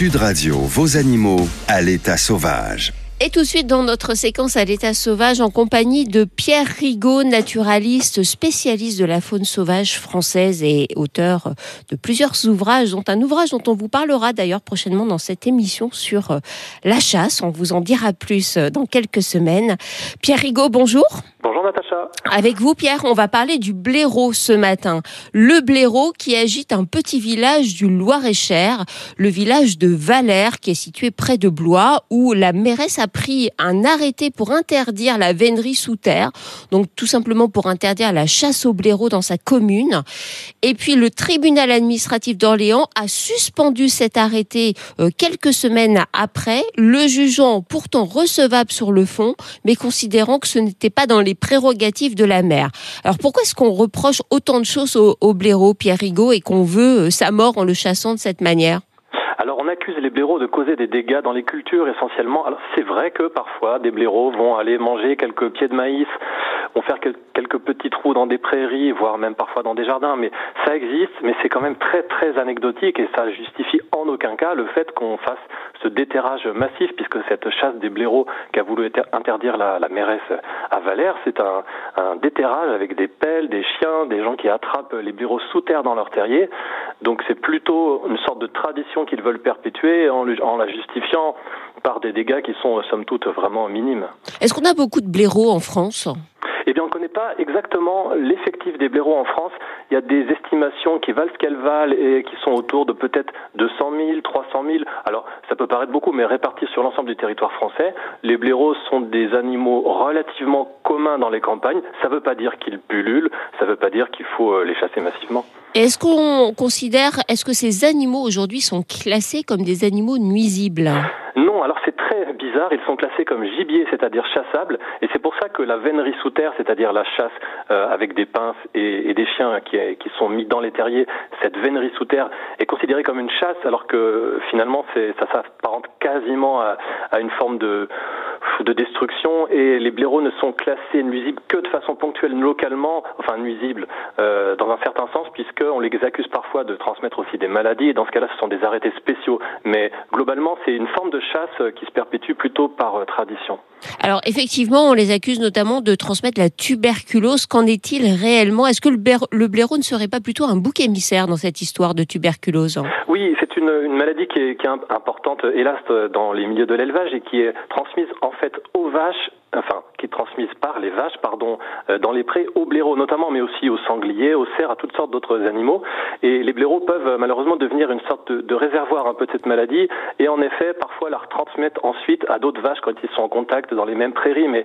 Sud Radio, vos animaux à l'état sauvage. Et tout de suite dans notre séquence à l'état sauvage en compagnie de Pierre Rigaud, naturaliste, spécialiste de la faune sauvage française et auteur de plusieurs ouvrages, dont un ouvrage dont on vous parlera d'ailleurs prochainement dans cette émission sur la chasse. On vous en dira plus dans quelques semaines. Pierre Rigaud, bonjour. Bonjour Natacha. Avec vous Pierre, on va parler du blaireau ce matin. Le blaireau qui agite un petit village du Loir-et-Cher, le village de Valère qui est situé près de Blois, où la mairesse a pris un arrêté pour interdire la vénerie sous terre, donc tout simplement pour interdire la chasse au blaireau dans sa commune. Et puis le tribunal administratif d'Orléans a suspendu cet arrêté quelques semaines après, le jugeant pourtant recevable sur le fond, mais considérant que ce n'était pas dans les prérogatives de la maire. Alors pourquoi est-ce qu'on reproche autant de choses au blaireau, Pierre Rigaud, et qu'on veut sa mort en le chassant de cette manière ? Alors on accuse les blaireaux de causer des dégâts dans les cultures essentiellement. Alors c'est vrai que parfois des blaireaux vont aller manger quelques pieds de maïs, vont faire quelques petits trous dans des prairies, voire même parfois dans des jardins, mais ça existe, mais c'est quand même très très anecdotique et ça justifie en aucun cas le fait qu'on fasse ce déterrage massif, puisque cette chasse des blaireaux qu'a voulu interdire la mairesse à Valère, c'est un déterrage avec des pelles, des chiens, des gens qui attrapent les blaireaux sous terre dans leur terrier. Donc c'est plutôt une sorte de tradition qu'ils veulent perpétuer en la justifiant par des dégâts qui sont somme toute vraiment minimes. Est-ce qu'on a beaucoup de blaireaux en France ? Eh bien, on ne connaît pas exactement l'effectif des blaireaux en France. Il y a des estimations qui valent ce qu'elles valent et qui sont autour de peut-être 200 000, 300 000. Alors, ça peut paraître beaucoup, mais répartis sur l'ensemble du territoire français, les blaireaux sont des animaux relativement communs dans les campagnes. Ça ne veut pas dire qu'ils pullulent, ça ne veut pas dire qu'il faut les chasser massivement. Et est-ce qu'on considère, est-ce que ces animaux aujourd'hui sont classés comme des animaux nuisibles ? Non, alors c'est très bizarre, ils sont classés comme gibier, c'est-à-dire chassables, et c'est pour ça que la vénerie sous terre, c'est-à-dire la chasse avec des pinces et des chiens qui sont mis dans les terriers, cette vénerie sous terre est considérée comme une chasse, alors que finalement ça s'apparente quasiment à une forme de destruction, et les blaireaux ne sont classés nuisibles que de façon ponctuelle localement, enfin nuisibles dans un certain sens, puisqu'on les accuse parfois de transmettre aussi des maladies, et dans ce cas-là ce sont des arrêtés spéciaux, mais globalement c'est une forme de chasse qui se perpétue plutôt par tradition. Alors effectivement, on les accuse notamment de transmettre la tuberculose. Qu'en est-il réellement ? Est-ce que le blaireau ne serait pas plutôt un bouc émissaire dans cette histoire de tuberculose ? Oui, c'est une maladie qui est importante, hélas, dans les milieux de l'élevage et qui est transmise en fait aux vaches, qui est transmise par les vaches, dans les prés aux blaireaux notamment, mais aussi aux sangliers, aux cerfs, à toutes sortes d'autres animaux. Et les blaireaux peuvent malheureusement devenir une sorte de réservoir un peu de cette maladie, et en effet, parfois la retransmettre ensuite à d'autres vaches quand ils sont en contact dans les mêmes prairies, mais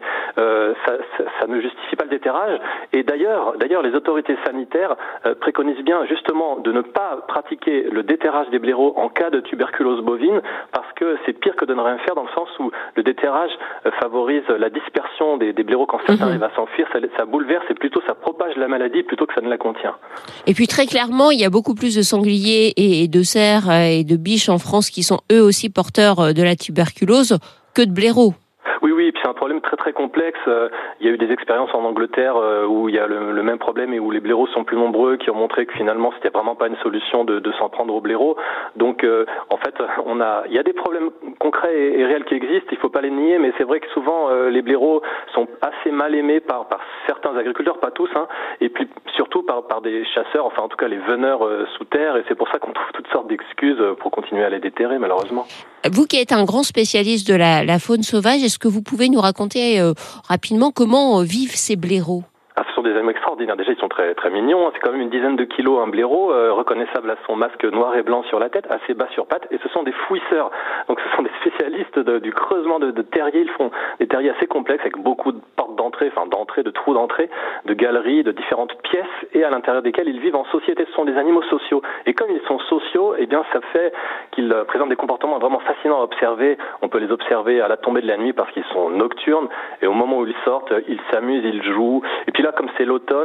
ça ne justifie pas le déterrage. Et d'ailleurs, les autorités sanitaires préconisent bien justement de ne pas pratiquer le déterrage des blaireaux en cas de tuberculose bovine, parce que c'est pire que de ne rien faire, dans le sens où le déterrage favorise la dispersion des blaireaux quand certains arrivent à s'enfuir, ça bouleverse et plutôt ça propage la maladie plutôt que ça ne la contient. Et puis très clairement, il y a beaucoup plus de sangliers et de cerfs et de biches en France qui sont eux aussi porteurs de la tuberculose que de blaireaux. Oui, puis c'est un problème très très complexe. Il y a eu des expériences en Angleterre où il y a le même problème et où les blaireaux sont plus nombreux, qui ont montré que finalement c'était vraiment pas une solution de s'en prendre aux blaireaux. Donc en fait, il y a des problèmes concrets et réels qui existent, il faut pas les nier, mais c'est vrai que souvent les blaireaux sont assez mal aimés par certains agriculteurs, pas tous, et puis surtout par des chasseurs, enfin en tout cas les veneurs sous terre, et c'est pour ça qu'on trouve toutes sortes d'excuses pour continuer à les déterrer malheureusement. Vous qui êtes un grand spécialiste de la faune sauvage, est-ce que vous pouvez nous raconter rapidement comment vivent ces blaireaux ? Ce sont des animaux extraordinaires. Déjà, ils sont très très mignons. C'est quand même une dizaine de kilos un blaireau, reconnaissable à son masque noir et blanc sur la tête, assez bas sur pattes. Et ce sont des fouisseurs. Donc, ce sont des spécialistes du creusement de terriers. Ils font des terriers assez complexes avec beaucoup de portes d'entrée, de trous d'entrée, de galeries, de différentes pièces, et à l'intérieur desquelles ils vivent en société. Ce sont des animaux sociaux. Et comme ils sont sociaux, eh bien, ça fait qu'ils présentent des comportements vraiment fascinants à observer. On peut les observer à la tombée de la nuit parce qu'ils sont nocturnes. Et au moment où ils sortent, ils s'amusent, ils jouent. Et puis là, comme c'est l'automne,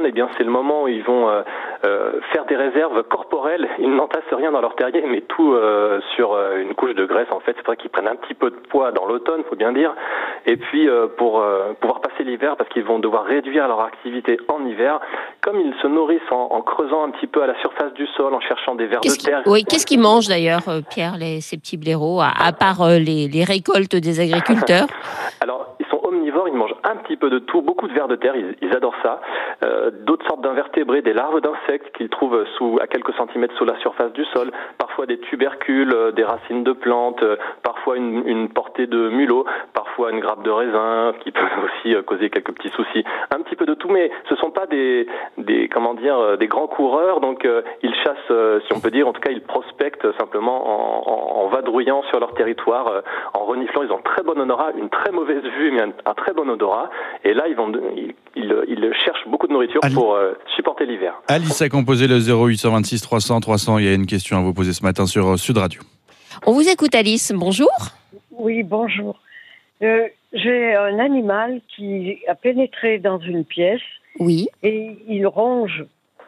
l'automne, eh bien c'est le moment où ils vont faire des réserves corporelles. Ils n'entassent rien dans leur terrier, mais tout sur une couche de graisse en fait. C'est vrai qu'ils prennent un petit peu de poids dans l'automne, faut bien dire. Et puis pour pouvoir passer l'hiver, parce qu'ils vont devoir réduire leur activité en hiver, comme ils se nourrissent en creusant un petit peu à la surface du sol, en cherchant des vers de terre. Oui, qu'est-ce qu'ils mangent d'ailleurs, Pierre, ces petits blaireaux, à part les récoltes des agriculteurs? Alors, ils sont omnivores, ils mangent un petit peu de tout, beaucoup de vers de terre, ils adorent ça. D'autres sortes d'invertébrés, des larves d'insectes qu'ils trouvent à quelques centimètres sous la surface du sol, parfois des tubercules, des racines de plantes, parfois une portée de mulots, parfois une grappe de raisin qui peut aussi causer quelques petits soucis. Un petit peu de tout, mais ce sont pas des grands coureurs, donc ils chassent, si on peut dire, en tout cas ils prospectent simplement en vadrouillant sur leur territoire, en reniflant. Ils ont très bon odorat, une très mauvaise vue, mais un très bon odorat. Et là, ils cherchent beaucoup de nourriture pour supporter l'hiver. Alice a composé le 0826 300 300. Il y a une question à vous poser ce matin sur Sud Radio. On vous écoute, Alice. Bonjour. Oui, bonjour. J'ai un animal qui a pénétré dans une pièce. Oui. Et il ronge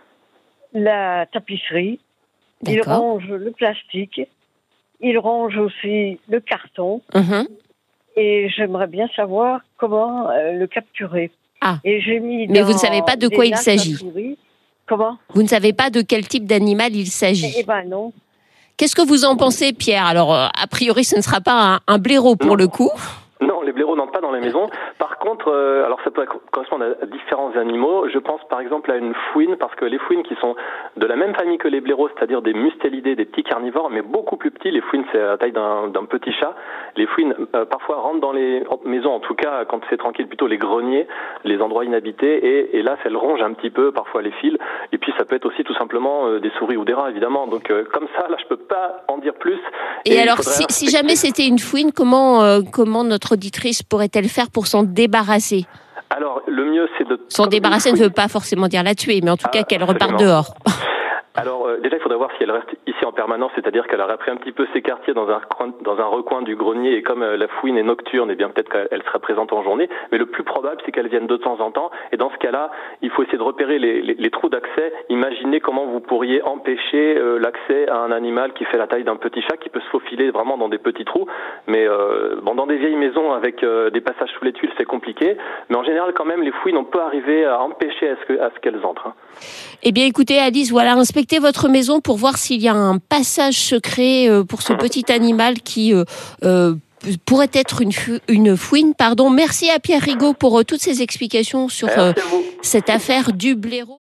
la tapisserie. D'accord. Il ronge le plastique. Il ronge aussi le carton. Et j'aimerais bien savoir comment le capturer. Ah. Et j'ai mis Mais vous ne savez pas de quoi il s'agit. Comment ? Vous ne savez pas de quel type d'animal il s'agit. Eh ben non. Qu'est-ce que vous en pensez, Pierre? Alors, a priori, ce ne sera pas un blaireau pour le coup. Non, les blaireaux n'entrent pas dans les maisons. Par contre, alors ça peut correspondre à différents animaux. Je pense par exemple à une fouine, parce que les fouines qui sont de la même famille que les blaireaux, c'est-à-dire des mustélidés, des petits carnivores, mais beaucoup plus petits. Les fouines, c'est à la taille d'un petit chat. Les fouines, parfois, rentrent dans les maisons, en tout cas, quand c'est tranquille, plutôt les greniers, les endroits inhabités, et là, elles rongent un petit peu, parfois les fils. Et puis, ça peut être aussi tout simplement des souris ou des rats, évidemment. Donc, comme ça, là, je peux pas en dire plus. Et alors, si jamais c'était une fouine, comment notre auditrice pourrait-elle faire pour s'en débarrasser? Alors, le mieux, c'est de... S'en débarrasser ne veut pas forcément dire la tuer, mais en tout cas qu'elle reparte dehors. Alors déjà, il faudrait voir si elle reste ici en permanence, c'est-à-dire qu'elle aurait pris un petit peu ses quartiers dans un recoin du grenier, et comme la fouine est nocturne, eh bien peut-être qu'elle sera présente en journée, mais le plus probable, c'est qu'elle vienne de temps en temps, et dans ce cas-là, il faut essayer de repérer les trous d'accès. Imaginez comment vous pourriez empêcher l'accès à un animal qui fait la taille d'un petit chat, qui peut se faufiler vraiment dans des petits trous, mais dans des vieilles maisons avec des passages sous les tuiles, c'est compliqué, mais en général, quand même, les fouines, on peut arriver à empêcher à ce qu'elles entrent. Eh bien, écoutez, Alice, voilà, inspectez votre maison pour voir s'il y a un passage secret pour ce petit animal qui pourrait être une fouine. Merci à Pierre Rigaud pour toutes ces explications sur cette affaire du blaireau.